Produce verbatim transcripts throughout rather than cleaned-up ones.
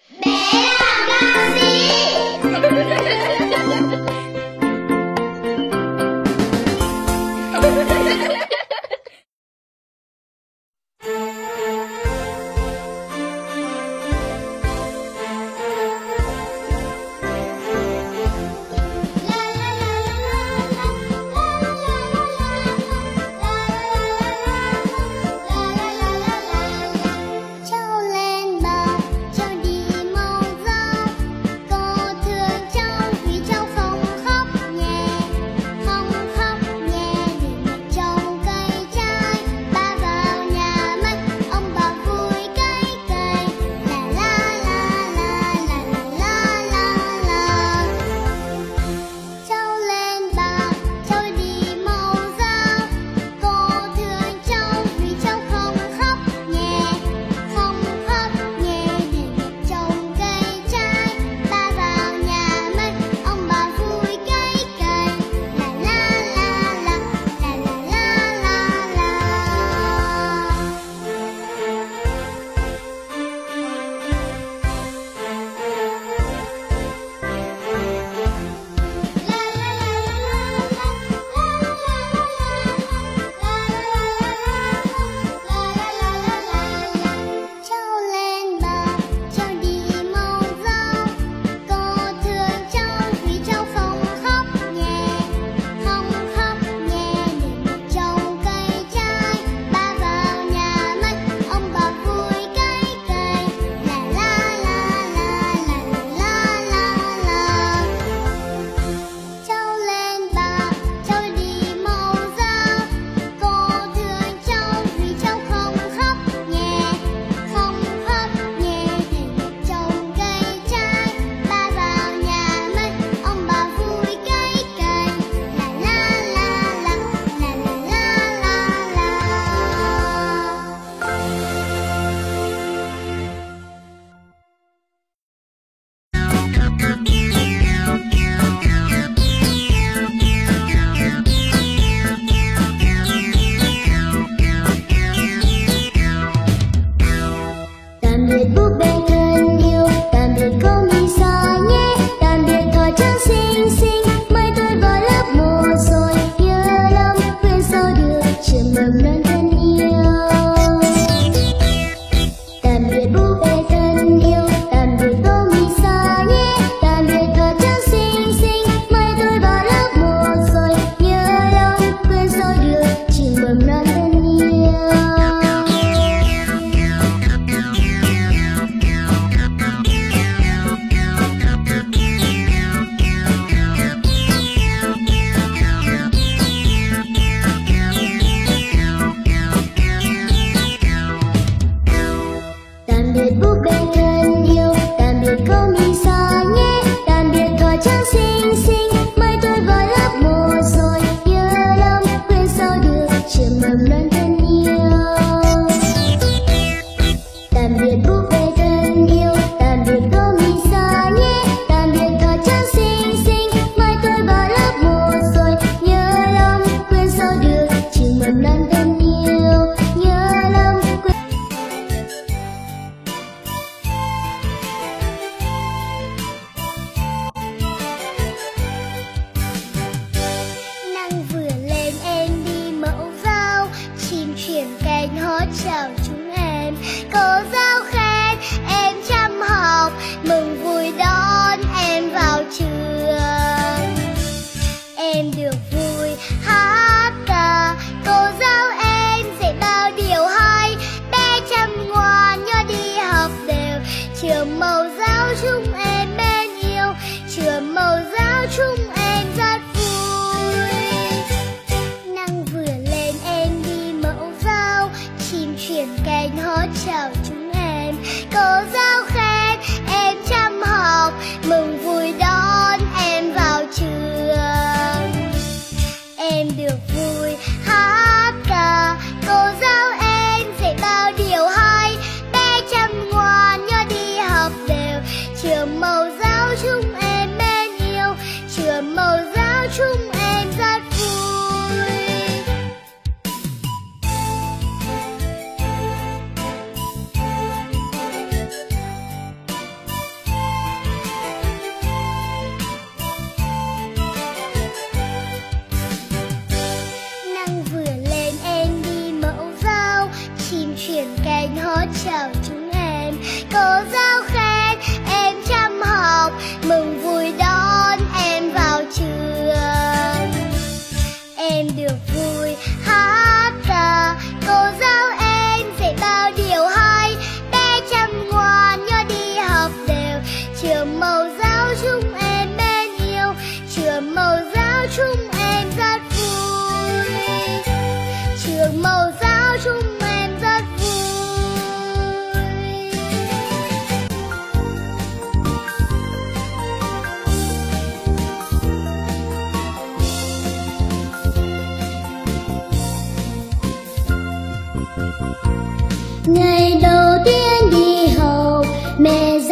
Chiều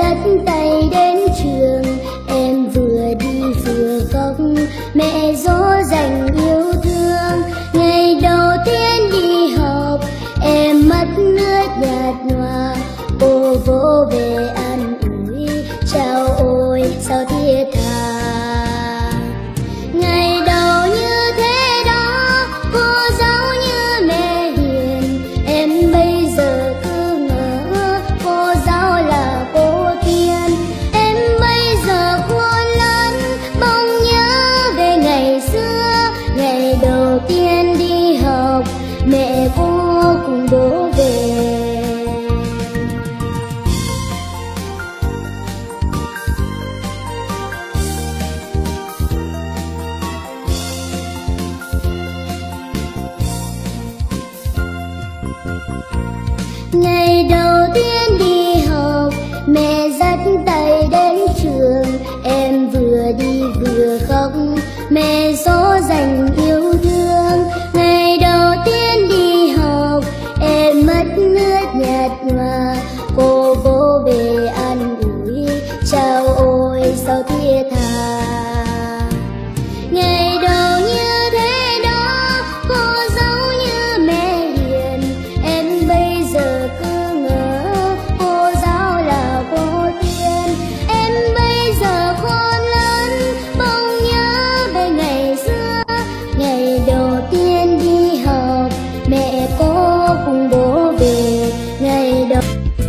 dắt tay đến trường, em vừa đi vừa khóc, mẹ dỗ dành yêu thương. Ngày đầu tiên đi học, em mất nước nhạt nhòa, cô vỗ về an ủi, chào ôi sao thiết tha. Ngày đầu như thế đó, cô giáo như mẹ hiền, em bây giờ cứ ngỡ cô giáo là cô Tiên. Em bây giờ khôn lớn, bỗng nhớ về ngày xưa, ngày đầu tiên đi học, mẹ cô cùng bố về. Ngày đầu tiên đi học, mẹ dắt tay đến trường, em vừa đi vừa khóc, mẹ dỗ dành yêu thương. Ngày đầu tiên đi học, em mất nước nhạt nhòa, cô vỗ về an ủi, chào ôi sao thiết tha. Ngày đầu như thế đó, cô giáo như mẹ hiền, em bây giờ cứ ngỡ cô giáo là cô Tiên. Em bây giờ khôn lớn, bỗng nhớ về ngày xưa, ngày đầu tiên đi học, mẹ cô cùng bố về. Ngày đầu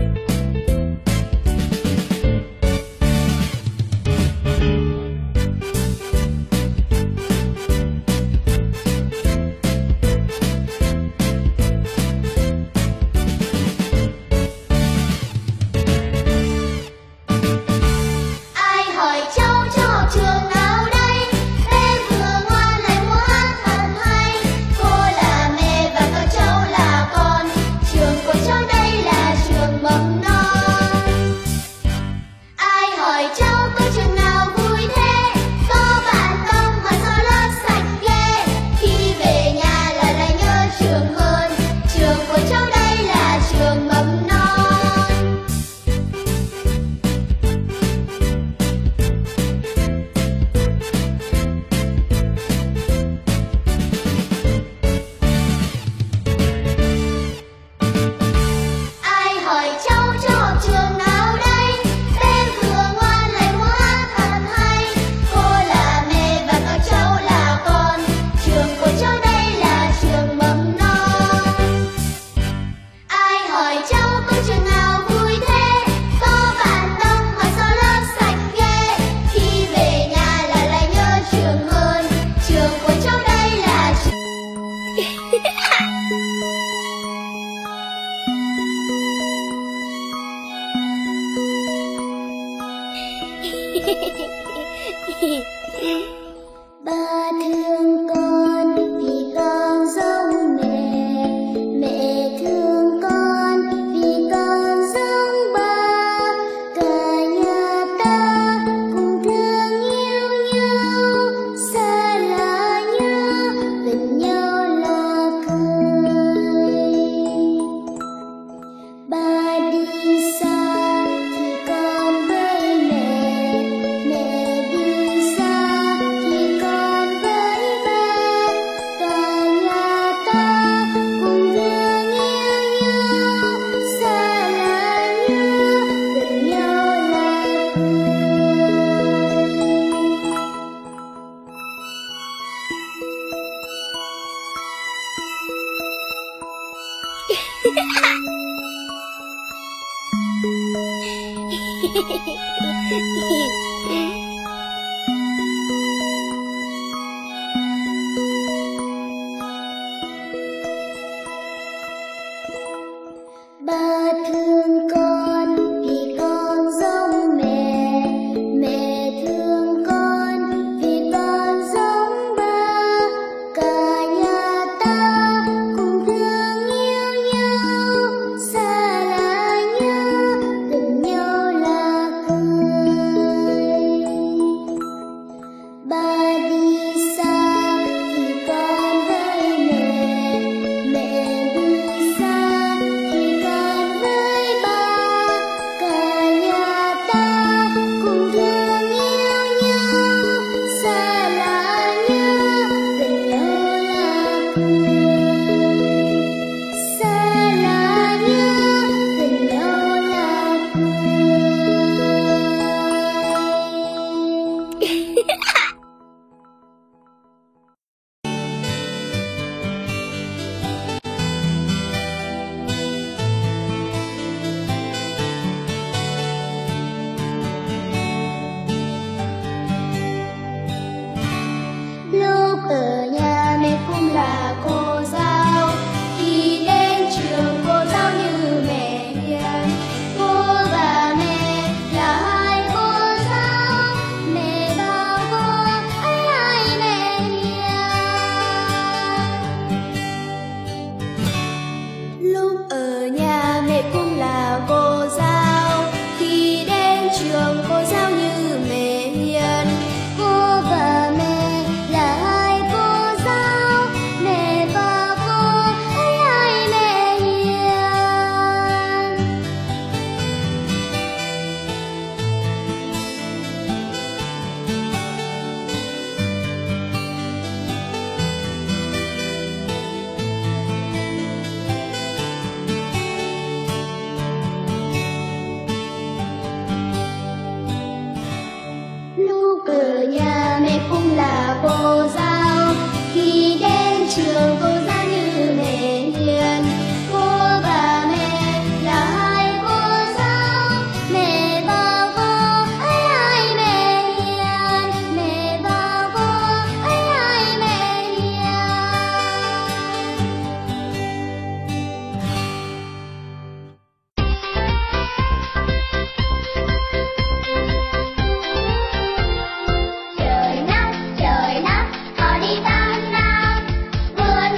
Ai hỏi cháu cháu học trường nào đây? Bé vừa ngoan lại múa hát thật hay. Cô là mẹ và các cháu là con. Trường của cháu đây là trường mầm non. Ai hỏi cháu có trường nào vui thế? Có bạn không mà sao lớp sạch ghê? Khi về nhà là lại nhớ trường hơn. Trường của cháu đây là trường mầm non. Ai hỏi cháu cháu học trường nào đây? Bé vừa ngoan lại múa hát thật hay. Cô là mẹ và các cháu là con. Trường của cháu đây là trường mầm non. Ai hỏi cháu có trường nào vui thế? Có bạn không mà sao lớp sạch ghê? Khi về nhà là lại nhớ trường hơn. Trường của cháu đây là trường Ba thương con vì con giống mẹ, mẹ thương con vì con giống ba. Cả nhà ta cùng thương yêu nhau, xa là nhớ, gần nhau là cười. Ba đi xa thì con với mẹ, mẹ đi xa thì con với ba. Cả nhà ta cùng thương yêu nhau, xa là nhớ, gần nhau là Ba thương con vì con giống mẹ, mẹ thương con vì con giống ba. Cả nhà ta cùng thương yêu nhau, xa là nhớ, gần nhau là cười. trường, cô giáo như mẹ hiền. Cô và mẹ là hai cô giáo, mẹ và cô ấy hai mẹ hiền. Lúc ở nhà mẹ cũng là cô giáo, khi đến trường cô giáo như mẹ hiền. Cô và mẹ là hai cô giáo, Mẹ và cô ấy hai mẹ hiền, mẹ và cô ấy hai mẹ hiền. trời nắng trời nắng họ đi tan làm, vừa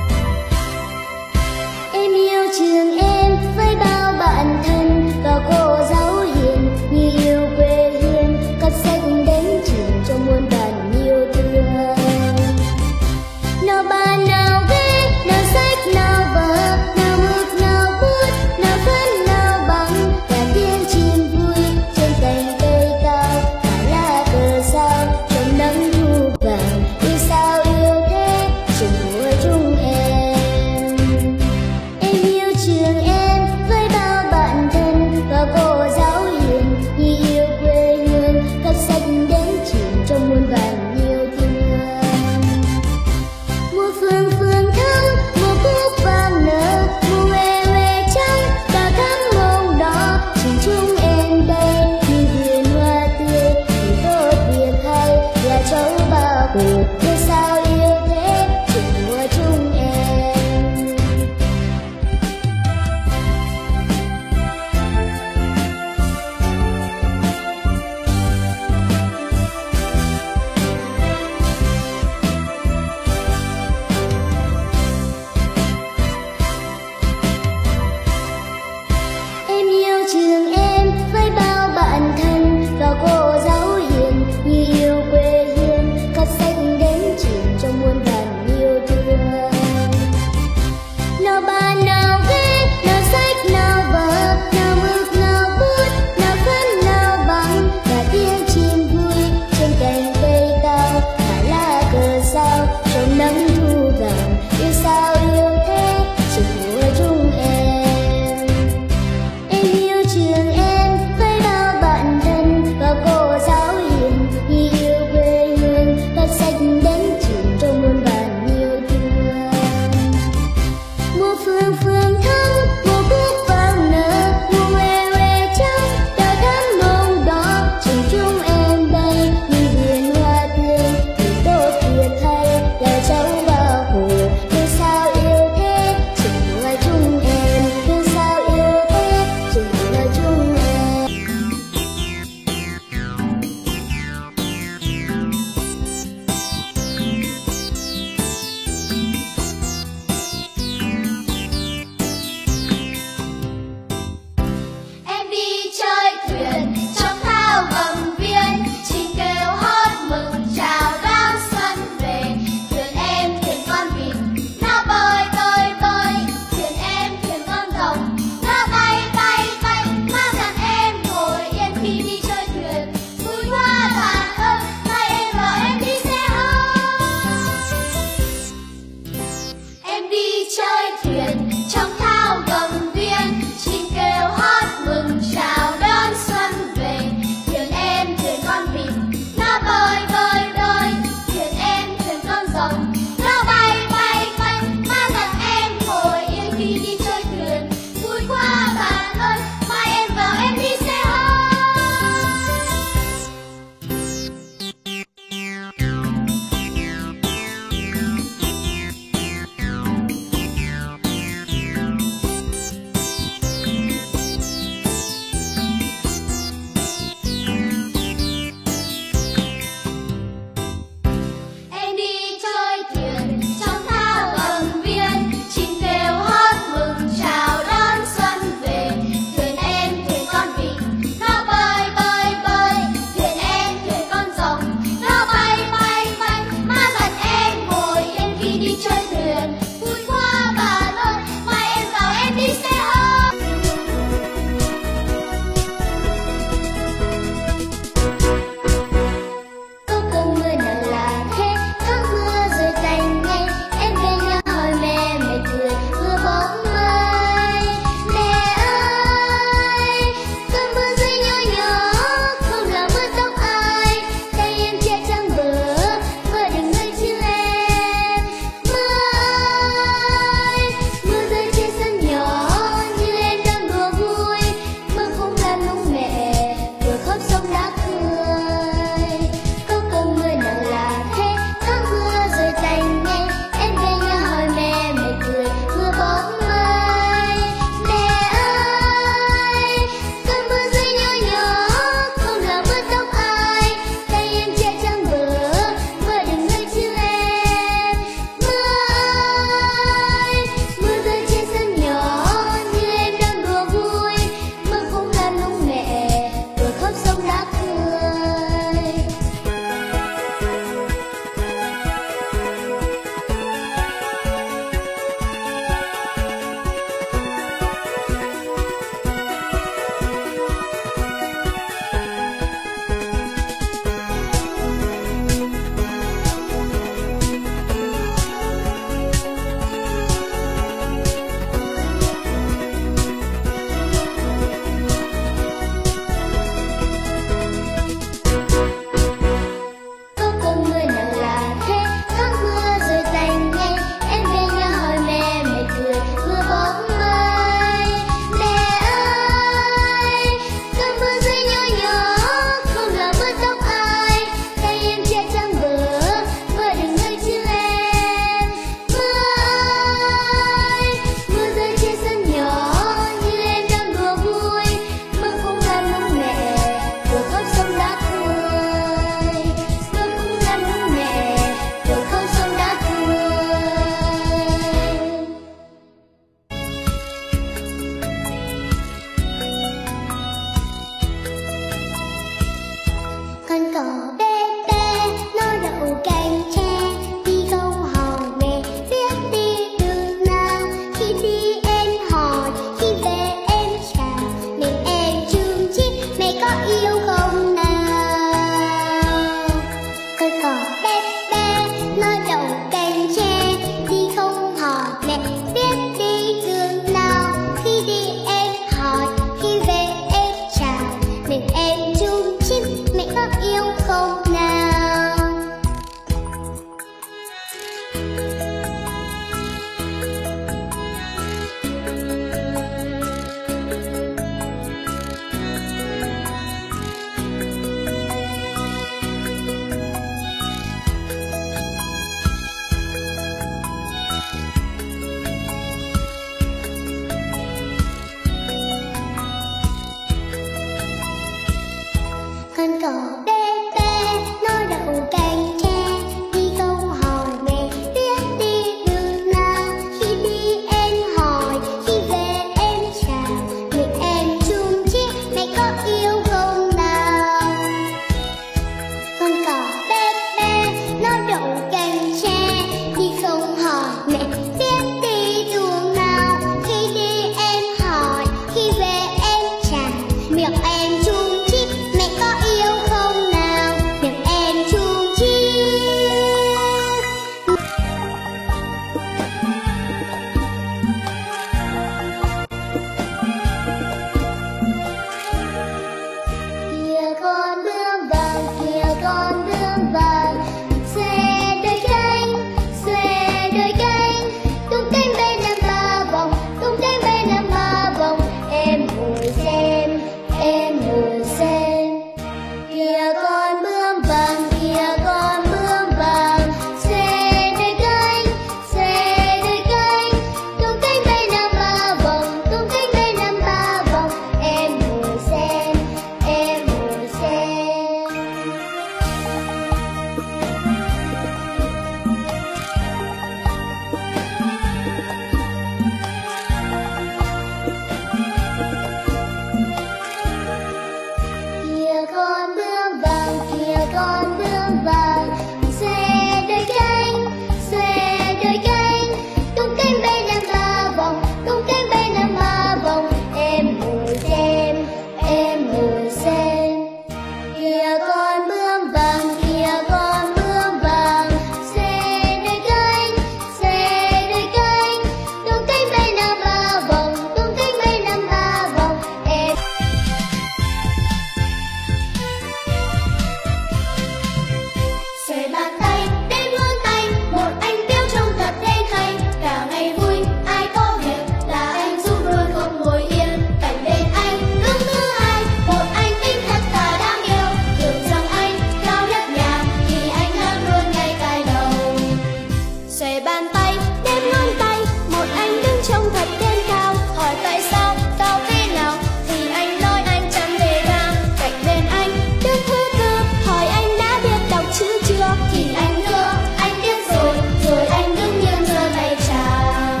trông thật thiên thao. Hỏi tại sao, tao thế nào, thì anh nói anh chẳng hề tha. Cạnh bên anh Đứng thứ tư hỏi anh đã biết đọc chữ chưa, thì anh thưa anh biết rồi, rồi anh đứng nhiên giơ tay chào.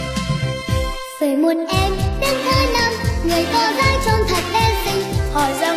Rồi một em đứng thứ năm, người cô gái trông thật tên xinh, Hỏi rằng